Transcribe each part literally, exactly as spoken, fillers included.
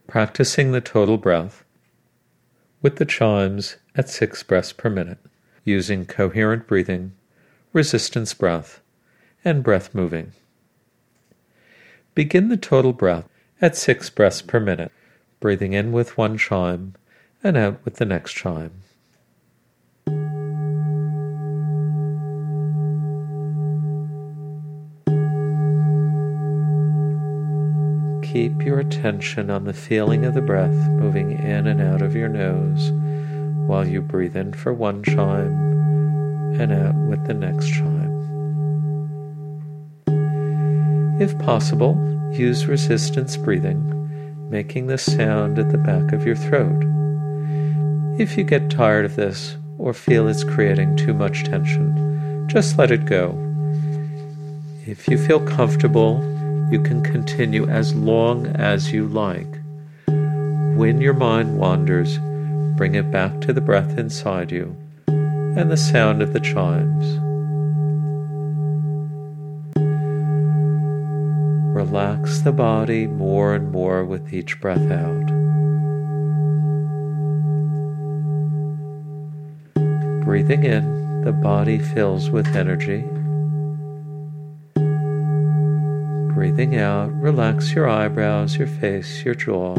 practicing the total breath with the chimes at six breaths per minute, using coherent breathing, resistance breath, and breath moving. Begin the total breath at six breaths per minute, breathing in with one chime and out with the next chime. Keep your attention on the feeling of the breath moving in and out of your nose while you breathe in for one chime and out with the next chime. If possible, use resistance breathing, making the sound at the back of your throat. If you get tired of this or feel it's creating too much tension, just let it go. If you feel comfortable, you can continue as long as you like. When your mind wanders, bring it back to the breath inside you and the sound of the chimes. Relax the body more and more with each breath out. Breathing in, the body fills with energy. Breathing out, relax your eyebrows, your face, your jaw.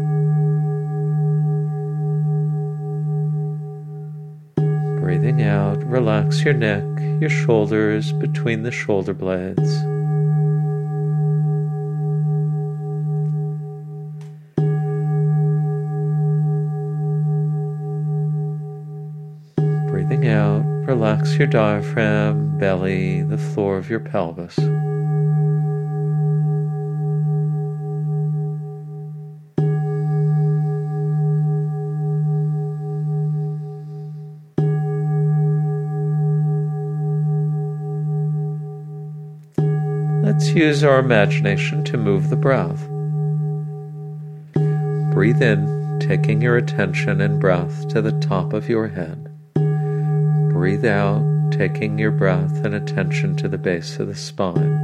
Breathing out, relax your neck, your shoulders between the shoulder blades. Breathing out, relax your diaphragm, belly, the floor of your pelvis. Let's use our imagination to move the breath. Breathe in, taking your attention and breath to the top of your head. Breathe out, taking your breath and attention to the base of the spine.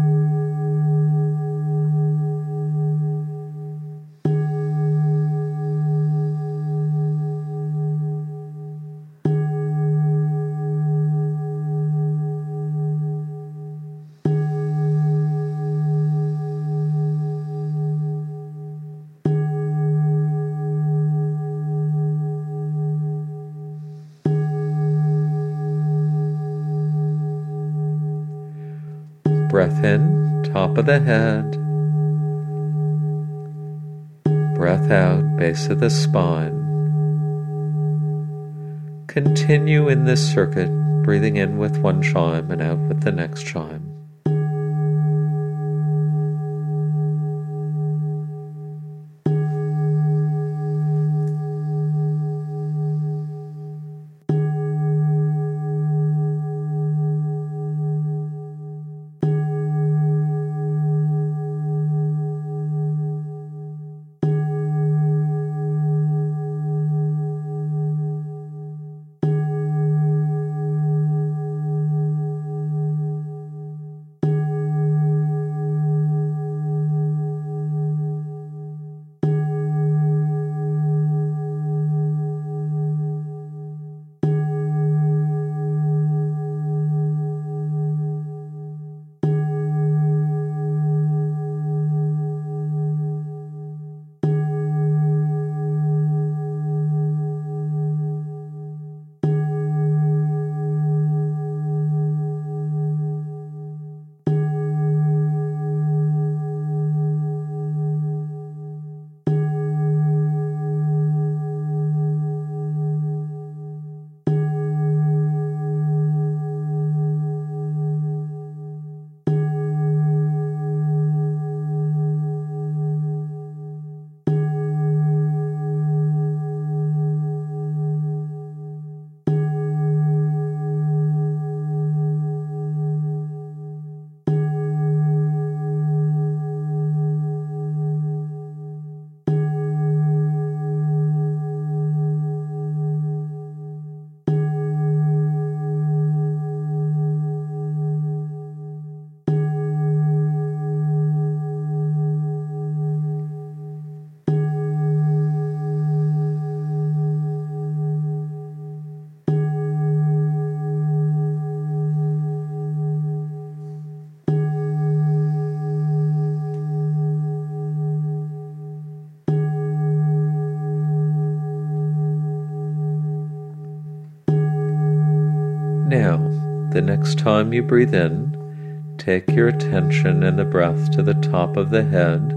Breath in, top of the head. Breath out, base of the spine. Continue in this circuit, breathing in with one chime and out with the next chime. Now, the next time you breathe in, take your attention and the breath to the top of the head.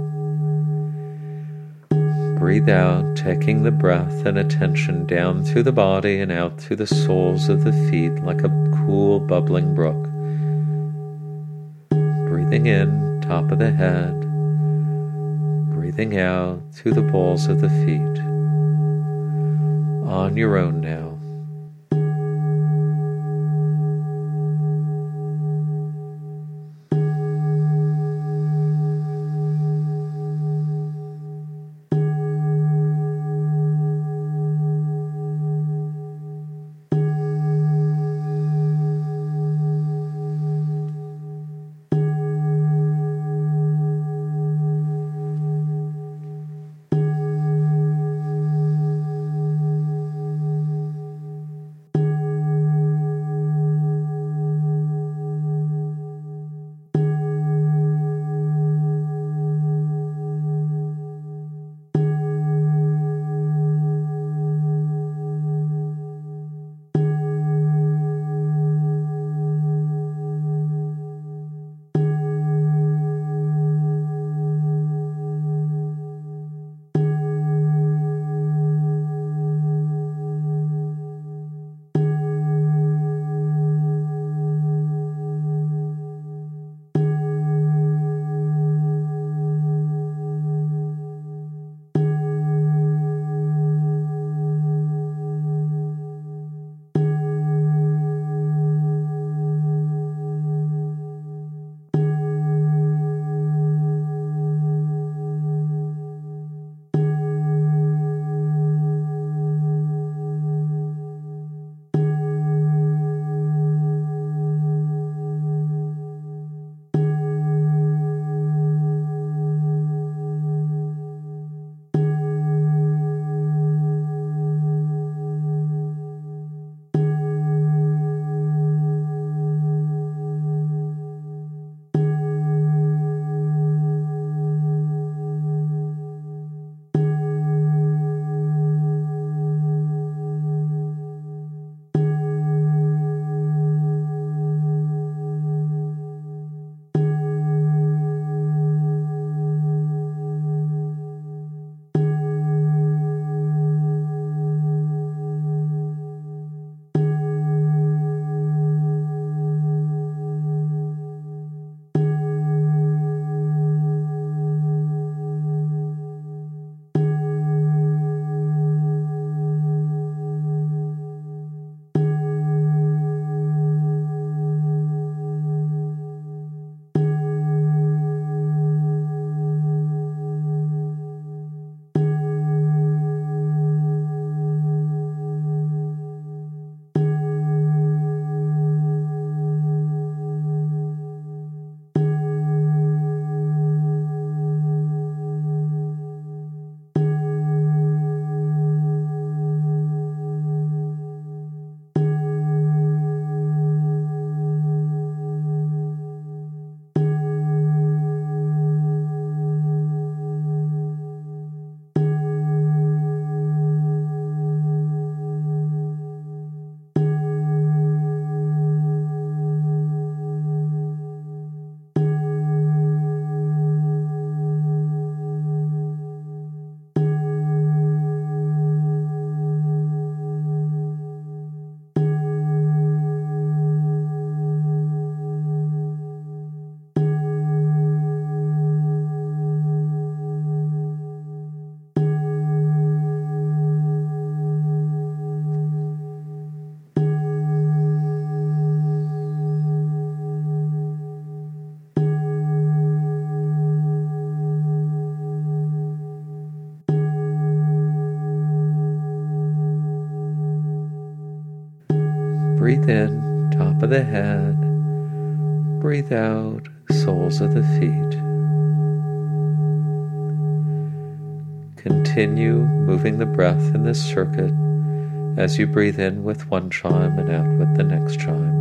Breathe out, taking the breath and attention down through the body and out through the soles of the feet like a cool, bubbling brook. Breathing in, top of the head. Breathing out through the balls of the feet. On your own now. Breathe in, top of the head. Breathe out, soles of the feet. Continue moving the breath in this circuit as you breathe in with one chime and out with the next chime.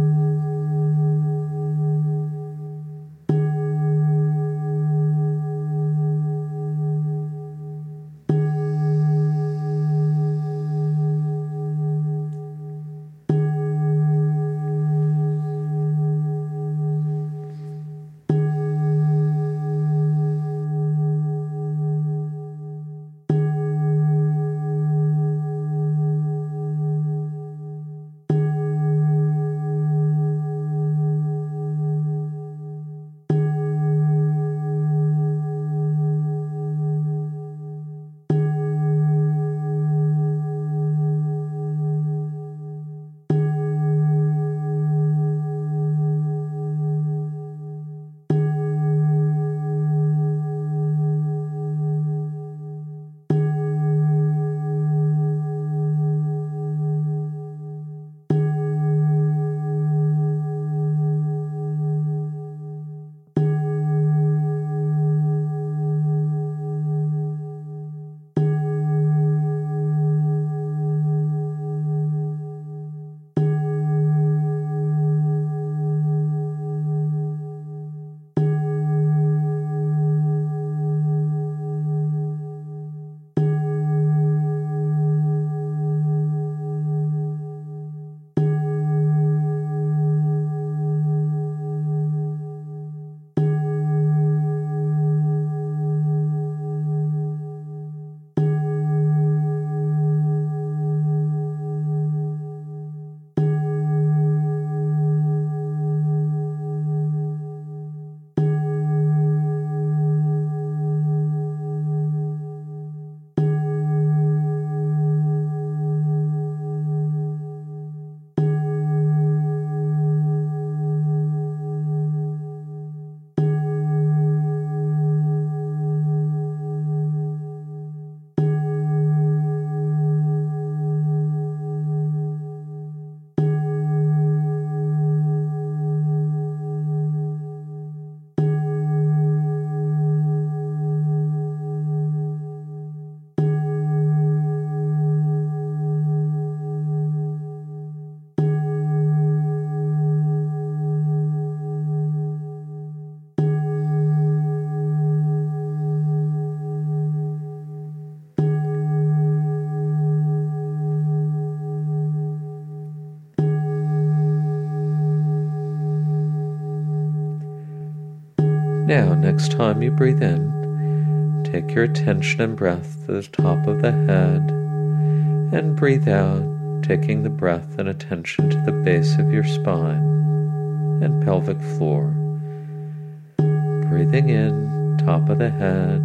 Now, next time you breathe in, take your attention and breath to the top of the head, and breathe out, taking the breath and attention to the base of your spine and pelvic floor. Breathing in, top of the head.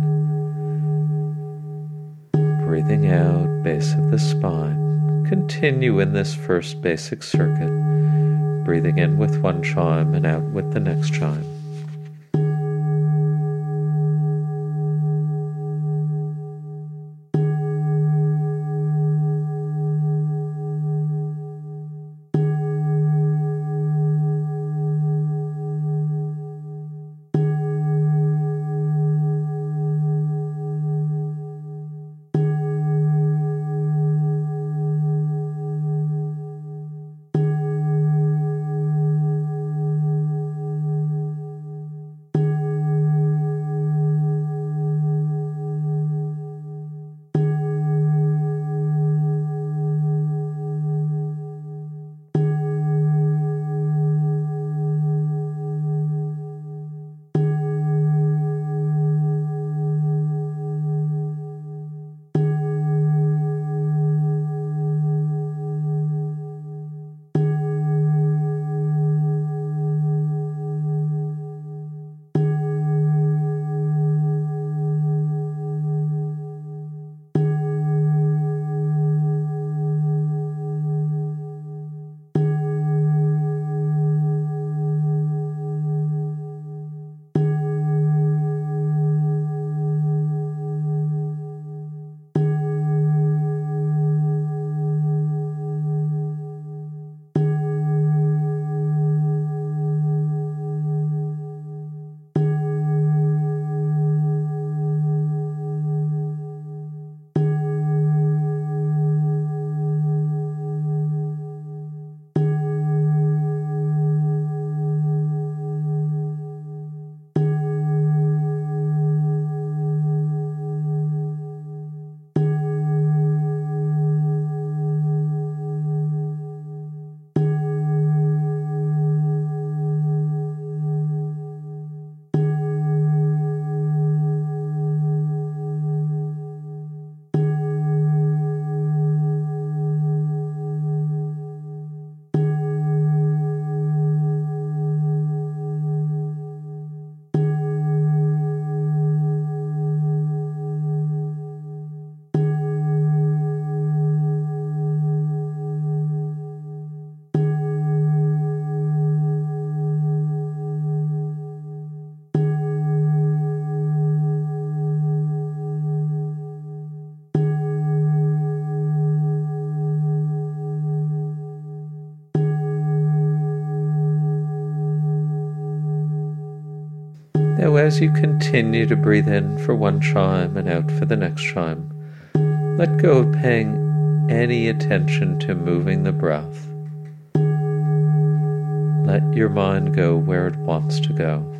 Breathing out, base of the spine. Continue in this first basic circuit, breathing in with one chime and out with the next chime. Now, as you continue to breathe in for one chime and out for the next chime, let go of paying any attention to moving the breath. Let your mind go where it wants to go.